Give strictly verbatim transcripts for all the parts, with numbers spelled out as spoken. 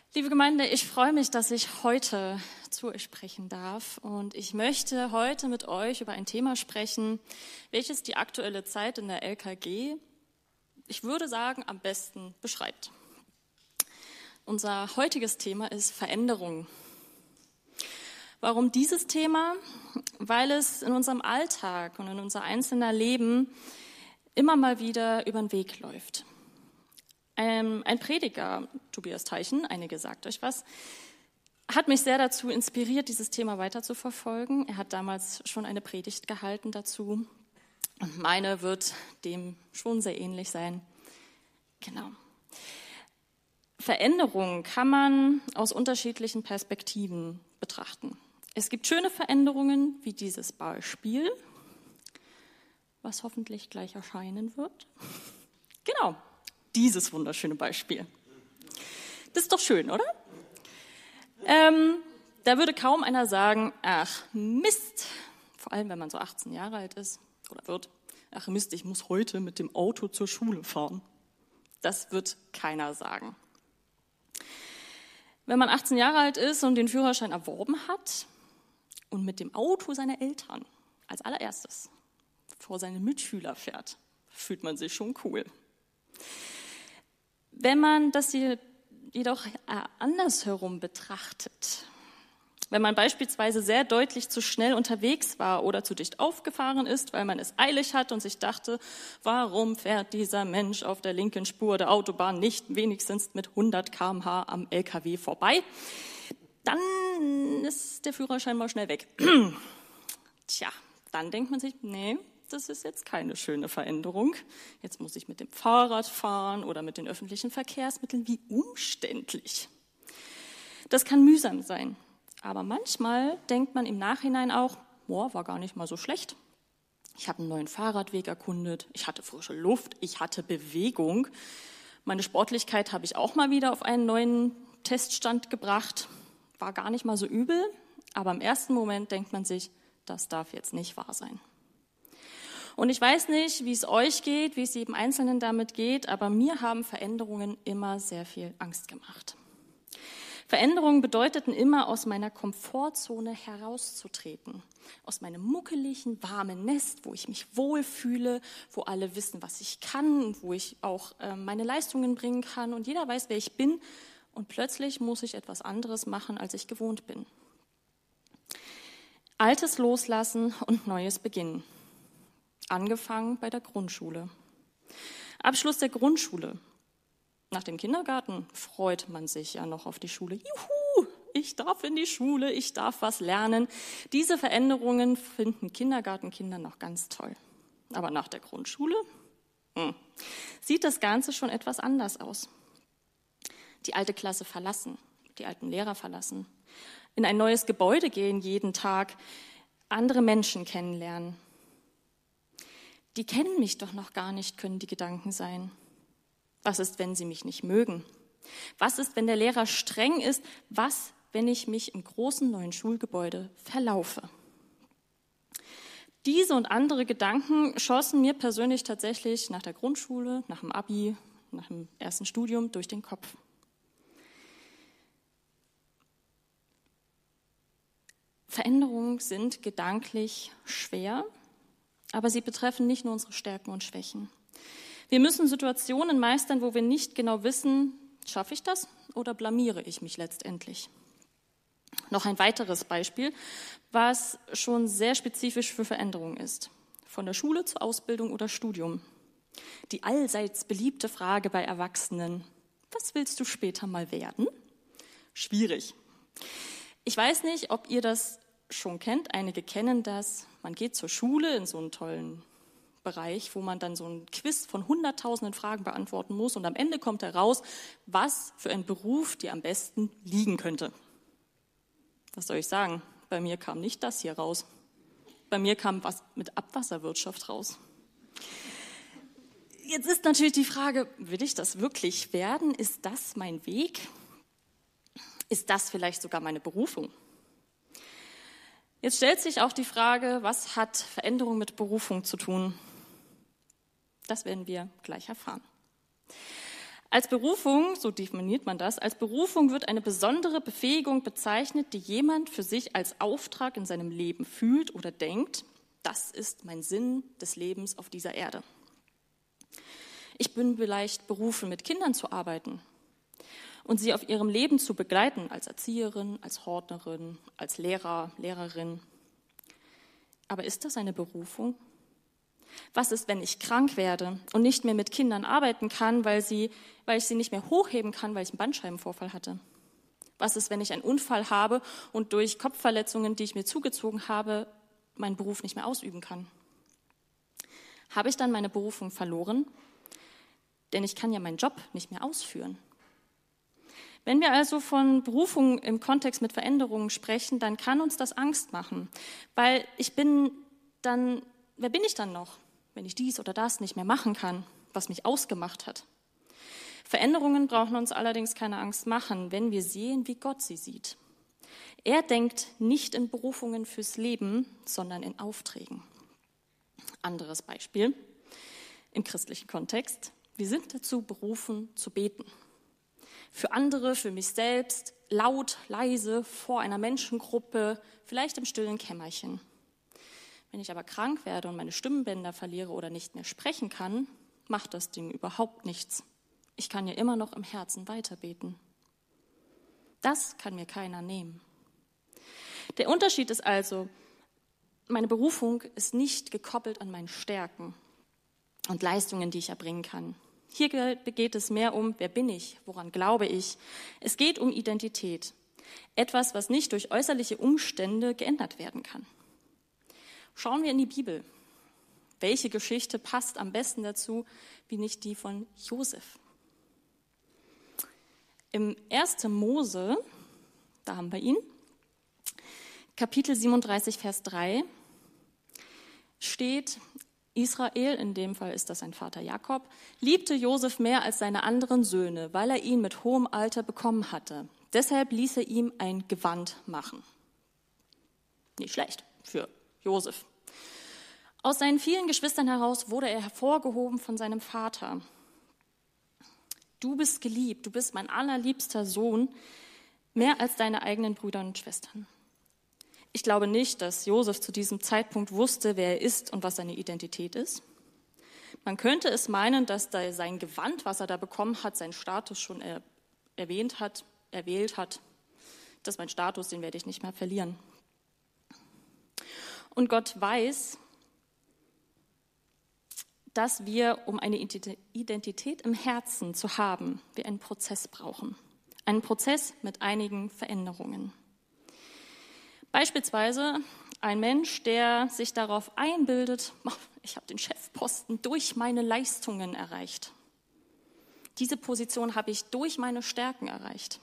Liebe Gemeinde, ich freue mich, dass ich heute zu euch sprechen darf und ich möchte heute mit euch über ein Thema sprechen, welches die aktuelle Zeit in der L K G, ich würde sagen, am besten beschreibt. Unser heutiges Thema ist Veränderung. Warum dieses Thema? Weil es in unserem Alltag und in unser einzelner Leben immer mal wieder über den Weg läuft. Ein, ein Prediger, Tobias Teichen, einige sagt euch was, hat mich sehr dazu inspiriert, dieses Thema weiter zu verfolgen. Er hat damals schon eine Predigt gehalten dazu und meine wird dem schon sehr ähnlich sein. Genau. Veränderung kann man aus unterschiedlichen Perspektiven betrachten. Es gibt schöne Veränderungen, wie dieses Beispiel, was hoffentlich gleich erscheinen wird. Genau. Dieses wunderschöne Beispiel. Das ist doch schön, oder? Ähm, da würde kaum einer sagen, ach Mist, vor allem wenn man so achtzehn Jahre alt ist oder wird, ach Mist, ich muss heute mit dem Auto zur Schule fahren. Das wird keiner sagen. Wenn man achtzehn Jahre alt ist und den Führerschein erworben hat und mit dem Auto seiner Eltern als allererstes vor seine Mitschüler fährt, fühlt man sich schon cool. Wenn man das hier jedoch andersherum betrachtet, wenn man beispielsweise sehr deutlich zu schnell unterwegs war oder zu dicht aufgefahren ist, weil man es eilig hat und sich dachte, warum fährt dieser Mensch auf der linken Spur der Autobahn nicht wenigstens mit hundert Kilometer pro Stunde am L K W vorbei, dann ist der Führerschein mal schnell weg. Tja, dann denkt man sich, nee, das ist jetzt keine schöne Veränderung. Jetzt muss ich mit dem Fahrrad fahren oder mit den öffentlichen Verkehrsmitteln. Wie umständlich. Das kann mühsam sein. Aber manchmal denkt man im Nachhinein auch, boah, war gar nicht mal so schlecht. Ich habe einen neuen Fahrradweg erkundet, ich hatte frische Luft, ich hatte Bewegung. Meine Sportlichkeit habe ich auch mal wieder auf einen neuen Teststand gebracht. War gar nicht mal so übel, aber im ersten Moment denkt man sich, das darf jetzt nicht wahr sein. Und ich weiß nicht, wie es euch geht, wie es jedem Einzelnen damit geht, aber mir haben Veränderungen immer sehr viel Angst gemacht. Veränderungen bedeuteten immer, aus meiner Komfortzone herauszutreten, aus meinem muckeligen, warmen Nest, wo ich mich wohlfühle, wo alle wissen, was ich kann und wo ich auch äh, meine Leistungen bringen kann und jeder weiß, wer ich bin und plötzlich muss ich etwas anderes machen, als ich gewohnt bin. Altes loslassen und Neues beginnen. Angefangen bei der Grundschule. Abschluss der Grundschule. Nach dem Kindergarten freut man sich ja noch auf die Schule. Juhu, ich darf in die Schule, ich darf was lernen. Diese Veränderungen finden Kindergartenkinder noch ganz toll. Aber nach der Grundschule hm, sieht das Ganze schon etwas anders aus. Die alte Klasse verlassen, die alten Lehrer verlassen, in ein neues Gebäude gehen jeden Tag, andere Menschen kennenlernen. Die kennen mich doch noch gar nicht, können die Gedanken sein. Was ist, wenn sie mich nicht mögen? Was ist, wenn der Lehrer streng ist? Was, wenn ich mich im großen neuen Schulgebäude verlaufe? Diese und andere Gedanken schossen mir persönlich tatsächlich nach der Grundschule, nach dem Abi, nach dem ersten Studium durch den Kopf. Veränderungen sind gedanklich schwer, aber sie betreffen nicht nur unsere Stärken und Schwächen. Wir müssen Situationen meistern, wo wir nicht genau wissen, schaffe ich das oder blamiere ich mich letztendlich. Noch ein weiteres Beispiel, was schon sehr spezifisch für Veränderungen ist. Von der Schule zur Ausbildung oder Studium. Die allseits beliebte Frage bei Erwachsenen, was willst du später mal werden? Schwierig. Ich weiß nicht, ob ihr das schon kennt, einige kennen das. Man geht zur Schule in so einen tollen Bereich, wo man dann so ein Quiz von hunderttausenden Fragen beantworten muss und am Ende kommt heraus, was für ein Beruf dir am besten liegen könnte. Was soll ich sagen? Bei mir kam nicht das hier raus. Bei mir kam was mit Abwasserwirtschaft raus. Jetzt ist natürlich die Frage, will ich das wirklich werden? Ist das mein Weg? Ist das vielleicht sogar meine Berufung? Jetzt stellt sich auch die Frage, was hat Veränderung mit Berufung zu tun? Das werden wir gleich erfahren. Als Berufung, so definiert man das, als Berufung wird eine besondere Befähigung bezeichnet, die jemand für sich als Auftrag in seinem Leben fühlt oder denkt, das ist mein Sinn des Lebens auf dieser Erde. Ich bin vielleicht berufen, mit Kindern zu arbeiten und sie auf ihrem Leben zu begleiten, als Erzieherin, als Hortnerin, als Lehrer, Lehrerin. Aber ist das eine Berufung? Was ist, wenn ich krank werde und nicht mehr mit Kindern arbeiten kann, weil, sie, weil ich sie nicht mehr hochheben kann, weil ich einen Bandscheibenvorfall hatte? Was ist, wenn ich einen Unfall habe und durch Kopfverletzungen, die ich mir zugezogen habe, meinen Beruf nicht mehr ausüben kann? Habe ich dann meine Berufung verloren? Denn ich kann ja meinen Job nicht mehr ausführen. Wenn wir also von Berufung im Kontext mit Veränderungen sprechen, dann kann uns das Angst machen, weil ich bin dann, wer bin ich dann noch, wenn ich dies oder das nicht mehr machen kann, was mich ausgemacht hat? Veränderungen brauchen uns allerdings keine Angst machen, wenn wir sehen, wie Gott sie sieht. Er denkt nicht in Berufungen fürs Leben, sondern in Aufträgen. Anderes Beispiel im christlichen Kontext. Wir sind dazu berufen, zu beten. Für andere, für mich selbst, laut, leise, vor einer Menschengruppe, vielleicht im stillen Kämmerchen. Wenn ich aber krank werde und meine Stimmbänder verliere oder nicht mehr sprechen kann, macht das Ding überhaupt nichts. Ich kann ja immer noch im Herzen weiterbeten. Das kann mir keiner nehmen. Der Unterschied ist also, meine Berufung ist nicht gekoppelt an meine Stärken und Leistungen, die ich erbringen kann. Hier geht es mehr um, wer bin ich, woran glaube ich. Es geht um Identität, etwas, was nicht durch äußerliche Umstände geändert werden kann. Schauen wir in die Bibel. Welche Geschichte passt am besten dazu, wie nicht die von Josef? Im ersten Mose, da haben wir ihn, Kapitel siebenunddreißig, Vers drei, steht: Israel, in dem Fall ist das sein Vater Jakob, liebte Josef mehr als seine anderen Söhne, weil er ihn mit hohem Alter bekommen hatte. Deshalb ließ er ihm ein Gewand machen. Nicht schlecht für Josef. Aus seinen vielen Geschwistern heraus wurde er hervorgehoben von seinem Vater. Du bist geliebt, du bist mein allerliebster Sohn, mehr als deine eigenen Brüder und Schwestern. Ich glaube nicht, dass Josef zu diesem Zeitpunkt wusste, wer er ist und was seine Identität ist. Man könnte es meinen, dass da sein Gewand, was er da bekommen hat, seinen Status schon er, erwähnt hat, erwählt hat. Das ist mein Status, den werde ich nicht mehr verlieren. Und Gott weiß, dass wir, um eine Identität im Herzen zu haben, wir einen Prozess brauchen. Einen Prozess mit einigen Veränderungen. Beispielsweise ein Mensch, der sich darauf einbildet, ich habe den Chefposten durch meine Leistungen erreicht. Diese Position habe ich durch meine Stärken erreicht.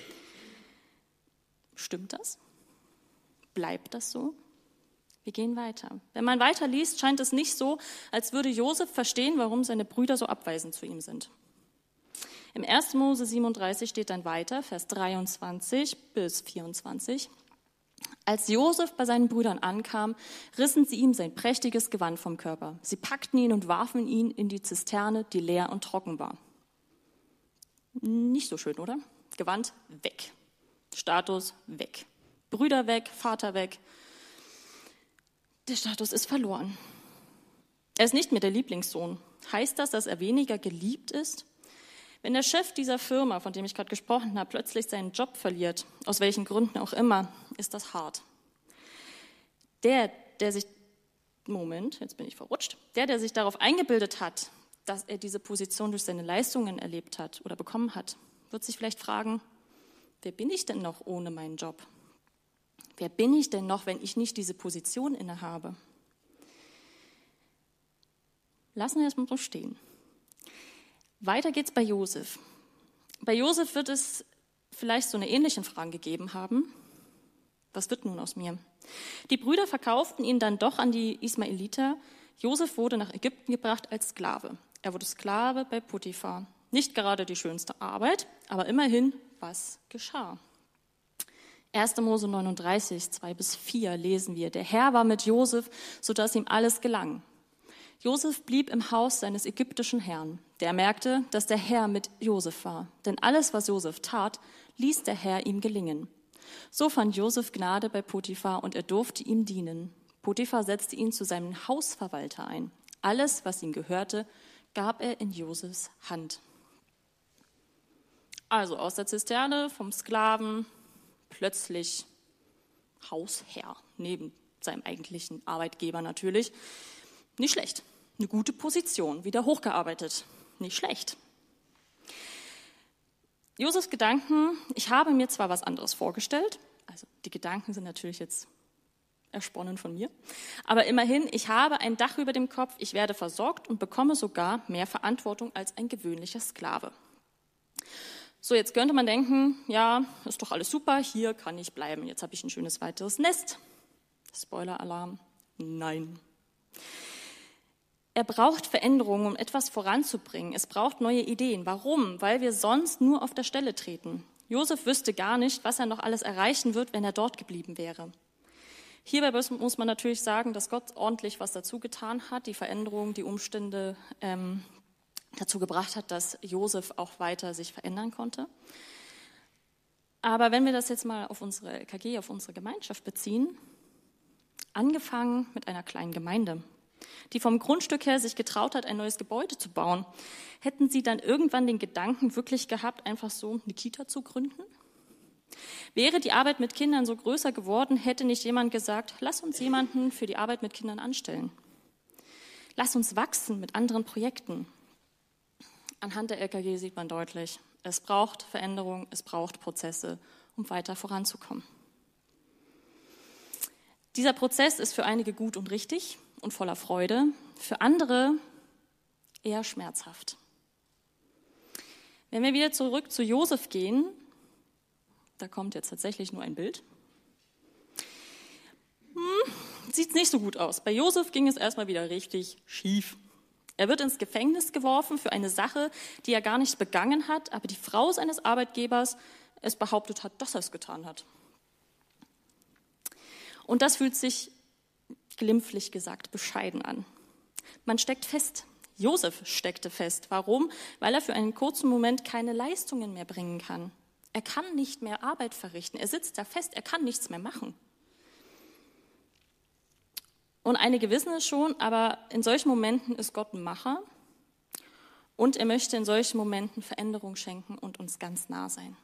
Stimmt das? Bleibt das so? Wir gehen weiter. Wenn man weiter liest, scheint es nicht so, als würde Josef verstehen, warum seine Brüder so abweisend zu ihm sind. Im ersten Mose siebenunddreißig steht dann weiter, Vers dreiundzwanzig bis vierundzwanzig. Als Josef bei seinen Brüdern ankam, rissen sie ihm sein prächtiges Gewand vom Körper. Sie packten ihn und warfen ihn in die Zisterne, die leer und trocken war. Nicht so schön, oder? Gewand weg. Status weg. Brüder weg, Vater weg. Der Status ist verloren. Er ist nicht mehr der Lieblingssohn. Heißt das, dass er weniger geliebt ist? Wenn der Chef dieser Firma, von dem ich gerade gesprochen habe, plötzlich seinen Job verliert, aus welchen Gründen auch immer, ist das hart. Der, der sich, Moment, jetzt bin ich verrutscht, der, der sich darauf eingebildet hat, dass er diese Position durch seine Leistungen erlebt hat oder bekommen hat, wird sich vielleicht fragen, wer bin ich denn noch ohne meinen Job? Wer bin ich denn noch, wenn ich nicht diese Position innehabe? Lassen wir es mal so stehen. Weiter geht's bei Josef. Bei Josef wird es vielleicht so eine ähnliche Frage gegeben haben. Was wird nun aus mir? Die Brüder verkauften ihn dann doch an die Ismaeliter. Josef wurde nach Ägypten gebracht als Sklave. Er wurde Sklave bei Potiphar. Nicht gerade die schönste Arbeit, aber immerhin, was geschah? erster Mose neununddreißig, zwei bis vier lesen wir. Der Herr war mit Josef, sodass ihm alles gelang. Josef blieb im Haus seines ägyptischen Herrn. Der merkte, dass der Herr mit Josef war, denn alles, was Josef tat, ließ der Herr ihm gelingen. So fand Josef Gnade bei Potiphar und er durfte ihm dienen. Potiphar setzte ihn zu seinem Hausverwalter ein. Alles, was ihm gehörte, gab er in Josefs Hand. Also aus der Zisterne, vom Sklaven, plötzlich Hausherr, neben seinem eigentlichen Arbeitgeber natürlich. Nicht schlecht, eine gute Position, wieder hochgearbeitet, nicht schlecht. Josefs Gedanken, ich habe mir zwar was anderes vorgestellt, also die Gedanken sind natürlich jetzt ersponnen von mir, aber immerhin, ich habe ein Dach über dem Kopf, ich werde versorgt und bekomme sogar mehr Verantwortung als ein gewöhnlicher Sklave. So, jetzt könnte man denken, ja, ist doch alles super, hier kann ich bleiben, jetzt habe ich ein schönes weiteres Nest. Spoiler-Alarm, nein. Er braucht Veränderungen, um etwas voranzubringen. Es braucht neue Ideen. Warum? Weil wir sonst nur auf der Stelle treten. Josef wüsste gar nicht, was er noch alles erreichen wird, wenn er dort geblieben wäre. Hierbei muss man natürlich sagen, dass Gott ordentlich was dazu getan hat, die Veränderung, die Umstände ähm, dazu gebracht hat, dass Josef auch weiter sich verändern konnte. Aber wenn wir das jetzt mal auf unsere L K G, auf unsere Gemeinschaft beziehen, angefangen mit einer kleinen Gemeinde, die vom Grundstück her sich getraut hat, ein neues Gebäude zu bauen, hätten sie dann irgendwann den Gedanken wirklich gehabt, einfach so eine Kita zu gründen? Wäre die Arbeit mit Kindern so größer geworden, hätte nicht jemand gesagt, lass uns jemanden für die Arbeit mit Kindern anstellen. Lass uns wachsen mit anderen Projekten. Anhand der L K G sieht man deutlich, es braucht Veränderung, es braucht Prozesse, um weiter voranzukommen. Dieser Prozess ist für einige gut und richtig und voller Freude, für andere eher schmerzhaft. Wenn wir wieder zurück zu Josef gehen, da kommt jetzt tatsächlich nur ein Bild, hm, sieht nicht so gut aus. Bei Josef ging es erstmal wieder richtig schief. Er wird ins Gefängnis geworfen für eine Sache, die er gar nicht begangen hat, aber die Frau seines Arbeitgebers es behauptet hat, dass er es getan hat. Und das fühlt sich glimpflich gesagt bescheiden an. Man steckt fest. Josef steckte fest. Warum? Weil er für einen kurzen Moment keine Leistungen mehr bringen kann. Er kann nicht mehr Arbeit verrichten. Er sitzt da fest, er kann nichts mehr machen. Und einige wissen es schon, aber in solchen Momenten ist Gott ein Macher und er möchte in solchen Momenten Veränderung schenken und uns ganz nah sein.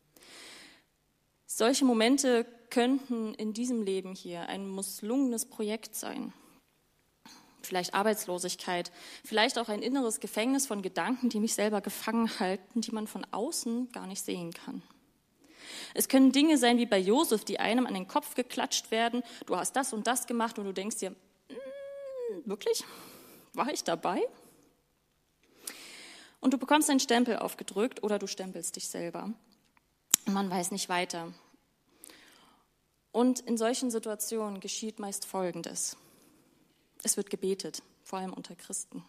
Solche Momente könnten in diesem Leben hier ein misslungenes Projekt sein. Vielleicht Arbeitslosigkeit, vielleicht auch ein inneres Gefängnis von Gedanken, die mich selber gefangen halten, die man von außen gar nicht sehen kann. Es können Dinge sein wie bei Josef, die einem an den Kopf geklatscht werden. Du hast das und das gemacht und du denkst dir, wirklich? War ich dabei? Und du bekommst einen Stempel aufgedrückt oder du stempelst dich selber. Und man weiß nicht weiter. Und in solchen Situationen geschieht meist Folgendes. Es wird gebetet, vor allem unter Christen.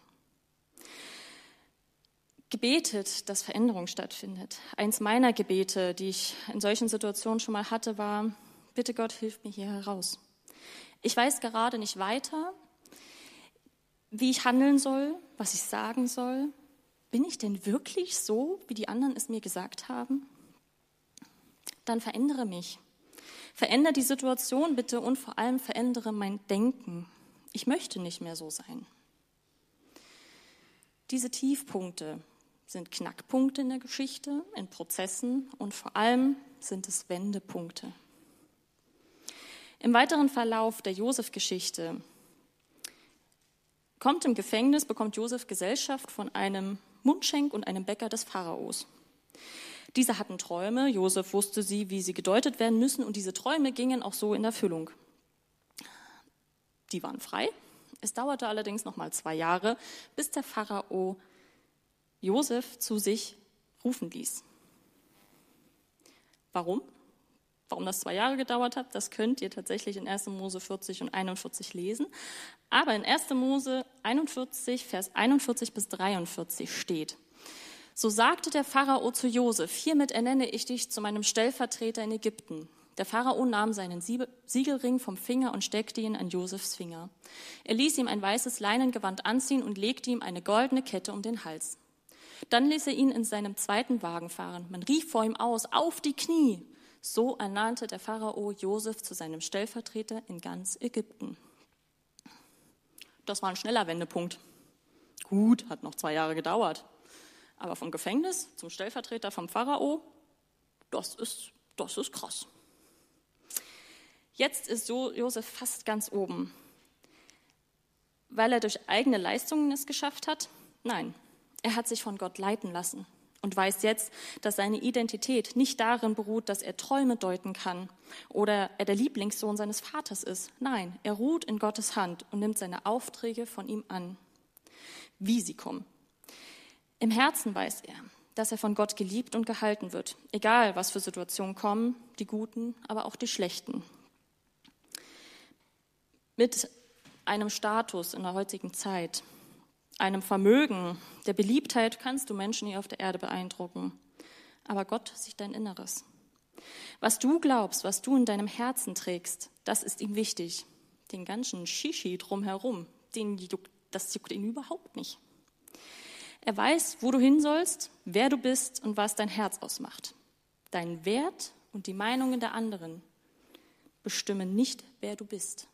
Gebetet, dass Veränderung stattfindet. Eins meiner Gebete, die ich in solchen Situationen schon mal hatte, war, bitte Gott, hilf mir hier heraus. Ich weiß gerade nicht weiter, wie ich handeln soll, was ich sagen soll. Bin ich denn wirklich so, wie die anderen es mir gesagt haben? Dann verändere mich. Verändere die Situation bitte und vor allem verändere mein Denken. Ich möchte nicht mehr so sein. Diese Tiefpunkte sind Knackpunkte in der Geschichte, in Prozessen und vor allem sind es Wendepunkte. Im weiteren Verlauf der Josef-Geschichte kommt im Gefängnis, bekommt Josef Gesellschaft von einem Mundschenk und einem Bäcker des Pharaos. Diese hatten Träume, Josef wusste sie, wie sie gedeutet werden müssen und diese Träume gingen auch so in Erfüllung. Die waren frei. Es dauerte allerdings noch mal zwei Jahre, bis der Pharao Josef zu sich rufen ließ. Warum? Warum das zwei Jahre gedauert hat, das könnt ihr tatsächlich in erster Mose vierzig und einundvierzig lesen. Aber in erster Mose einundvierzig, Vers einundvierzig bis dreiundvierzig steht: So sagte der Pharao zu Josef: Hiermit ernenne ich dich zu meinem Stellvertreter in Ägypten. Der Pharao nahm seinen Siegelring vom Finger und steckte ihn an Josefs Finger. Er ließ ihm ein weißes Leinengewand anziehen und legte ihm eine goldene Kette um den Hals. Dann ließ er ihn in seinem zweiten Wagen fahren. Man rief vor ihm aus, auf die Knie! So ernannte der Pharao Josef zu seinem Stellvertreter in ganz Ägypten. Das war ein schneller Wendepunkt. Gut, hat noch zwei Jahre gedauert. Aber vom Gefängnis zum Stellvertreter vom Pharao, das ist, das ist krass. Jetzt ist Josef fast ganz oben. Weil er durch eigene Leistungen es geschafft hat? Nein, er hat sich von Gott leiten lassen und weiß jetzt, dass seine Identität nicht darin beruht, dass er Träume deuten kann oder er der Lieblingssohn seines Vaters ist. Nein, er ruht in Gottes Hand und nimmt seine Aufträge von ihm an, wie sie kommen. Im Herzen weiß er, dass er von Gott geliebt und gehalten wird, egal was für Situationen kommen, die guten, aber auch die schlechten. Mit einem Status in der heutigen Zeit, einem Vermögen, der Beliebtheit kannst du Menschen hier auf der Erde beeindrucken. Aber Gott sieht dein Inneres. Was du glaubst, was du in deinem Herzen trägst, das ist ihm wichtig. Den ganzen Shishi drumherum, den juckt, das juckt ihn überhaupt nicht. Er weiß, wo du hin sollst, wer du bist und was dein Herz ausmacht. Dein Wert und die Meinungen der anderen bestimmen nicht, wer du bist.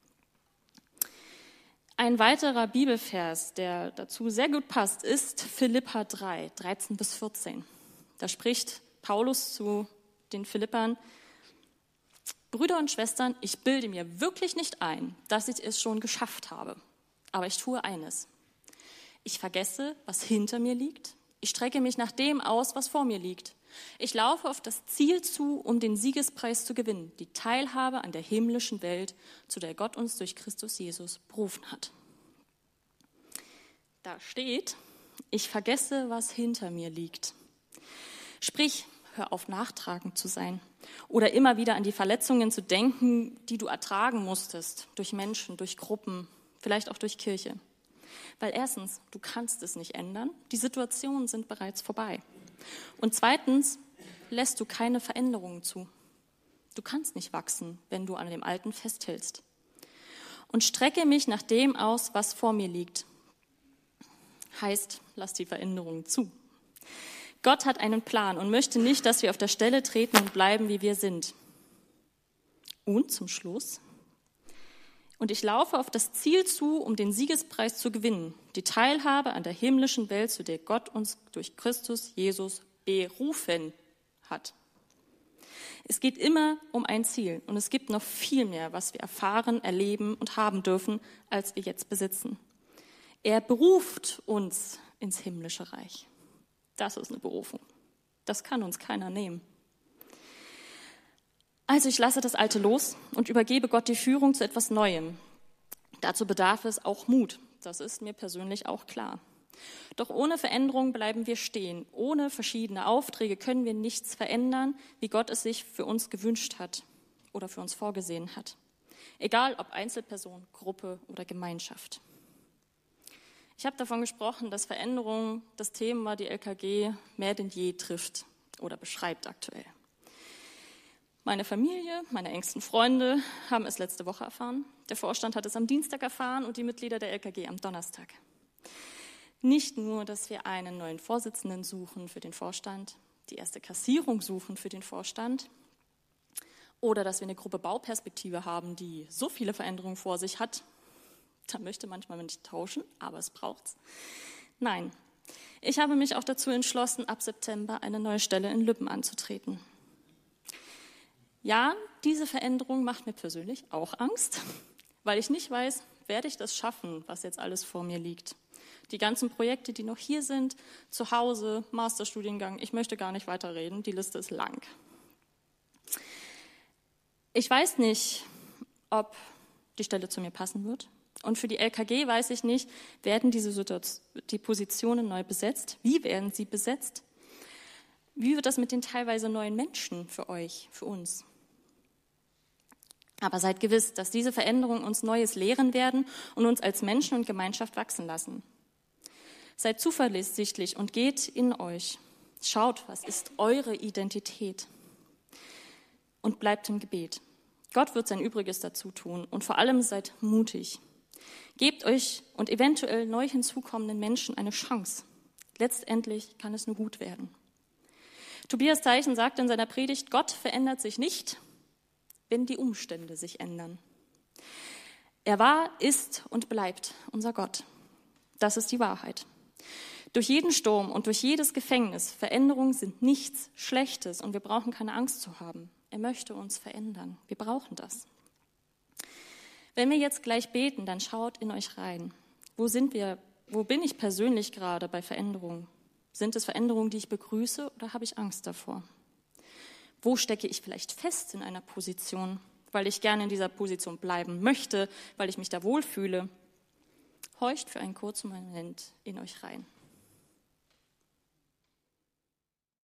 Ein weiterer Bibelvers, der dazu sehr gut passt, ist Philipper drei, dreizehn bis vierzehn. Da spricht Paulus zu den Philippern: Brüder und Schwestern, ich bilde mir wirklich nicht ein, dass ich es schon geschafft habe. Aber ich tue eines. Ich vergesse, was hinter mir liegt. Ich strecke mich nach dem aus, was vor mir liegt. Ich laufe auf das Ziel zu, um den Siegespreis zu gewinnen, die Teilhabe an der himmlischen Welt, zu der Gott uns durch Christus Jesus berufen hat. Da steht, ich vergesse, was hinter mir liegt. Sprich, hör auf, nachtragend zu sein oder immer wieder an die Verletzungen zu denken, die du ertragen musstest, durch Menschen, durch Gruppen, vielleicht auch durch Kirche. Weil erstens, du kannst es nicht ändern, die Situationen sind bereits vorbei. Und zweitens, lässt du keine Veränderungen zu. Du kannst nicht wachsen, wenn du an dem Alten festhältst. Und strecke mich nach dem aus, was vor mir liegt. Heißt, lass die Veränderungen zu. Gott hat einen Plan und möchte nicht, dass wir auf der Stelle treten und bleiben, wie wir sind. Und zum Schluss: Und ich laufe auf das Ziel zu, um den Siegespreis zu gewinnen, die Teilhabe an der himmlischen Welt, zu der Gott uns durch Christus Jesus berufen hat. Es geht immer um ein Ziel und es gibt noch viel mehr, was wir erfahren, erleben und haben dürfen, als wir jetzt besitzen. Er beruft uns ins himmlische Reich. Das ist eine Berufung. Das kann uns keiner nehmen. Also ich lasse das Alte los und übergebe Gott die Führung zu etwas Neuem. Dazu bedarf es auch Mut. Das ist mir persönlich auch klar. Doch ohne Veränderung bleiben wir stehen. Ohne verschiedene Aufträge können wir nichts verändern, wie Gott es sich für uns gewünscht hat oder für uns vorgesehen hat. Egal ob Einzelperson, Gruppe oder Gemeinschaft. Ich habe davon gesprochen, dass Veränderung das Thema, die L K G mehr denn je trifft oder beschreibt aktuell. Meine Familie, meine engsten Freunde haben es letzte Woche erfahren. Der Vorstand hat es am Dienstag erfahren und die Mitglieder der L K G am Donnerstag. Nicht nur, dass wir einen neuen Vorsitzenden suchen für den Vorstand, die erste Kassierung suchen für den Vorstand oder dass wir eine Gruppe Bauperspektive haben, die so viele Veränderungen vor sich hat, da möchte manchmal nicht tauschen, aber es braucht's. Nein, ich habe mich auch dazu entschlossen, ab September eine neue Stelle in Lübben anzutreten. Ja, diese Veränderung macht mir persönlich auch Angst, weil ich nicht weiß, werde ich das schaffen, was jetzt alles vor mir liegt. Die ganzen Projekte, die noch hier sind, zu Hause, Masterstudiengang, ich möchte gar nicht weiterreden, die Liste ist lang. Ich weiß nicht, ob die Stelle zu mir passen wird. Und für die L K G weiß ich nicht, werden diese Situation, die Positionen neu besetzt? Wie werden sie besetzt? Wie wird das mit den teilweise neuen Menschen für euch, für uns? Aber seid gewiss, dass diese Veränderungen uns Neues lehren werden und uns als Menschen und Gemeinschaft wachsen lassen. Seid zuversichtlich und geht in euch. Schaut, was ist eure Identität? und bleibt im Gebet. Gott wird sein Übriges dazu tun und vor allem seid mutig. Gebt euch und eventuell neu hinzukommenden Menschen eine Chance. Letztendlich kann es nur gut werden. Tobias Teichen sagt in seiner Predigt, Gott verändert sich nicht, wenn die Umstände sich ändern. Er war, ist und bleibt unser Gott. Das ist die Wahrheit. Durch jeden Sturm und durch jedes Gefängnis, Veränderungen sind nichts Schlechtes und wir brauchen keine Angst zu haben. Er möchte uns verändern. Wir brauchen das. Wenn wir jetzt gleich beten, dann schaut in euch rein. Wo sind wir, wo bin ich persönlich gerade bei Veränderungen? Sind es Veränderungen, die ich begrüße oder habe ich Angst davor? Wo stecke ich vielleicht fest in einer Position, weil ich gerne in dieser Position bleiben möchte, weil ich mich da wohlfühle? Horcht für einen kurzen Moment in euch rein.